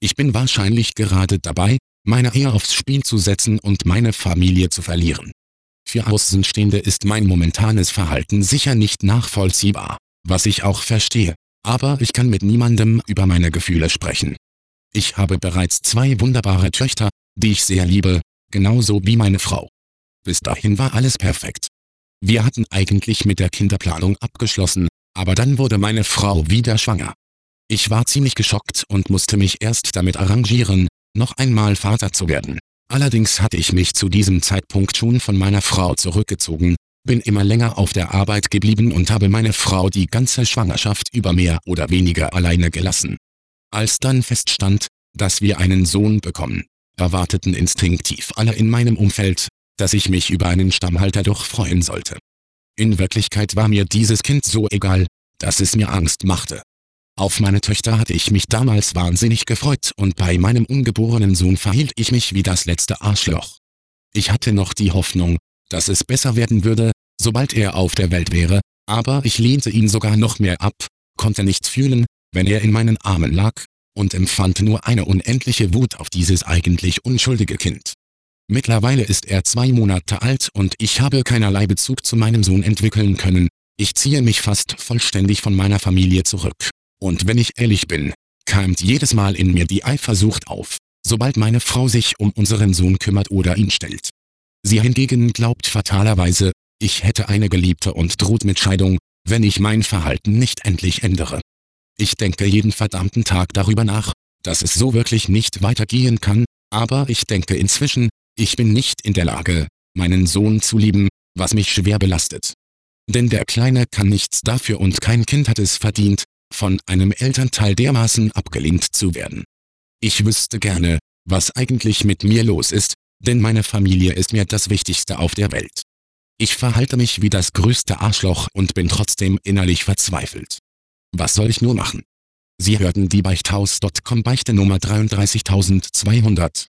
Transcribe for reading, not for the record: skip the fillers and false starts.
Ich bin wahrscheinlich gerade dabei, meine Ehe aufs Spiel zu setzen und meine Familie zu verlieren. Für Außenstehende ist mein momentanes Verhalten sicher nicht nachvollziehbar, was ich auch verstehe, aber ich kann mit niemandem über meine Gefühle sprechen. Ich habe bereits 2 wunderbare Töchter, die ich sehr liebe, genauso wie meine Frau. Bis dahin war alles perfekt. Wir hatten eigentlich mit der Kinderplanung abgeschlossen, aber dann wurde meine Frau wieder schwanger. Ich war ziemlich geschockt und musste mich erst damit arrangieren, noch einmal Vater zu werden. Allerdings hatte ich mich zu diesem Zeitpunkt schon von meiner Frau zurückgezogen, bin immer länger auf der Arbeit geblieben und habe meine Frau die ganze Schwangerschaft über mehr oder weniger alleine gelassen. Als dann feststand, dass wir einen Sohn bekommen, erwarteten instinktiv alle in meinem Umfeld, dass ich mich über einen Stammhalter doch freuen sollte. In Wirklichkeit war mir dieses Kind so egal, dass es mir Angst machte. Auf meine Töchter hatte ich mich damals wahnsinnig gefreut und bei meinem ungeborenen Sohn verhielt ich mich wie das letzte Arschloch. Ich hatte noch die Hoffnung, dass es besser werden würde, sobald er auf der Welt wäre, aber ich lehnte ihn sogar noch mehr ab, konnte nichts fühlen, wenn er in meinen Armen lag, und empfand nur eine unendliche Wut auf dieses eigentlich unschuldige Kind. Mittlerweile ist er 2 Monate alt und ich habe keinerlei Bezug zu meinem Sohn entwickeln können. Ich ziehe mich fast vollständig von meiner Familie zurück. Und wenn ich ehrlich bin, keimt jedes Mal in mir die Eifersucht auf, sobald meine Frau sich um unseren Sohn kümmert oder ihn stellt. Sie hingegen glaubt fatalerweise, ich hätte eine Geliebte und droht mit Scheidung, wenn ich mein Verhalten nicht endlich ändere. Ich denke jeden verdammten Tag darüber nach, dass es so wirklich nicht weitergehen kann, aber ich denke inzwischen, ich bin nicht in der Lage, meinen Sohn zu lieben, was mich schwer belastet. Denn der Kleine kann nichts dafür und kein Kind hat es verdient, von einem Elternteil dermaßen abgelehnt zu werden. Ich wüsste gerne, was eigentlich mit mir los ist, denn meine Familie ist mir das Wichtigste auf der Welt. Ich verhalte mich wie das größte Arschloch und bin trotzdem innerlich verzweifelt. Was soll ich nur machen? Sie hörten die Beichthaus.com Beichte Nummer 33200.